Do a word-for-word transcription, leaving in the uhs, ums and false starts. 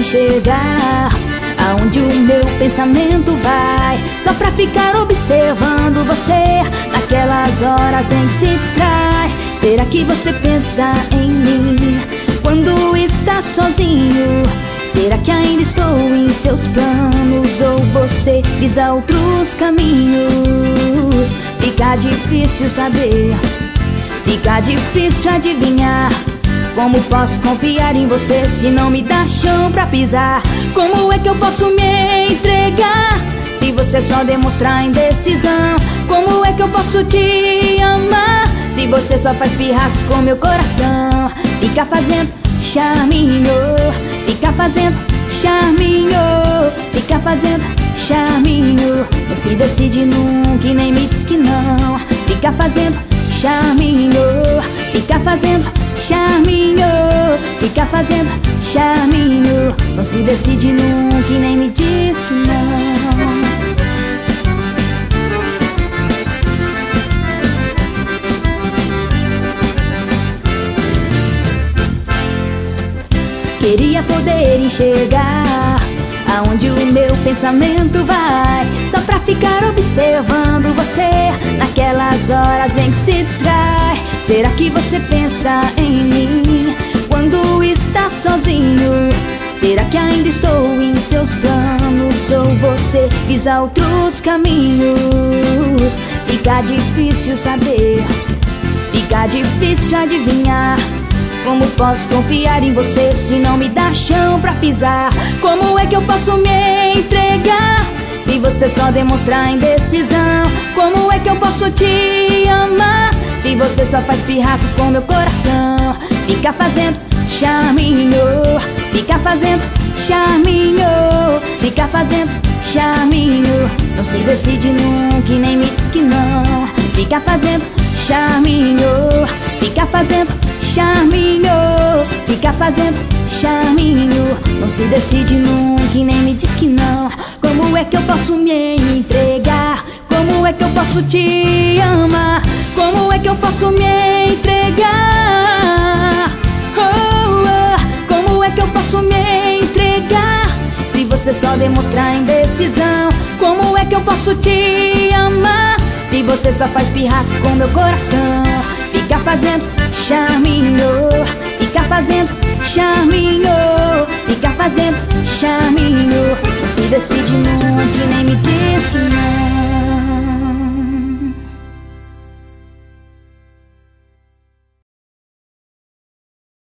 enxergar aonde o meu pensamento vai, só pra ficar observando você naquelas horas em que se distrai. Será que você pensa em mim quando está sozinho? Será que ainda estou em seus planos ou você visa outros caminhos? Fica difícil saber, fica difícil adivinhar. Como posso confiar em você se não me dá chão pra pisar? Como é que eu posso me entregar se você só demonstrar indecisão? Como é que eu posso te amar se você só faz pirraça com meu coração? Fica fazendo charminho, fica fazendo charminho, fica fazendo charminho. Não se decide nunca e nem me diz que não. Fica fazendo charminho, fica fazendo charminho, fica fazendo charminho. Não se decide nunca e nem me diz que não. Queria poder enxergar aonde o meu pensamento vai, só pra ficar observando você naquelas horas em que se distrai. Será que você pensa em mim quando está sozinho? Será que ainda estou em seus planos ou você visa outros caminhos? Fica difícil saber, fica difícil adivinhar. Como posso confiar em você se não me dá chão pra pisar? Como é que eu posso me entregar se você só demonstrar indecisão? Como é que eu posso te amar se você só faz pirraça com meu coração? Fica fazendo charminho, fica fazendo charminho, fica fazendo charminho. Não se decide nunca e nem me diz que não. Fica fazendo charminho, fica fazendo charminho, fica fazendo charminho. Não se decide nunca e nem me diz que não. Como é que eu posso me entregar? Como é que eu posso te amar? Como é que eu posso me entregar? Oh, oh, como é que eu posso me entregar se você só demonstrar indecisão? Como é que eu posso te amar se você só faz pirraça com meu coração? Fica fazendo charminho, fica fazendo charminho, fica fazendo charminho. Não se decide nunca e nem me diz que não.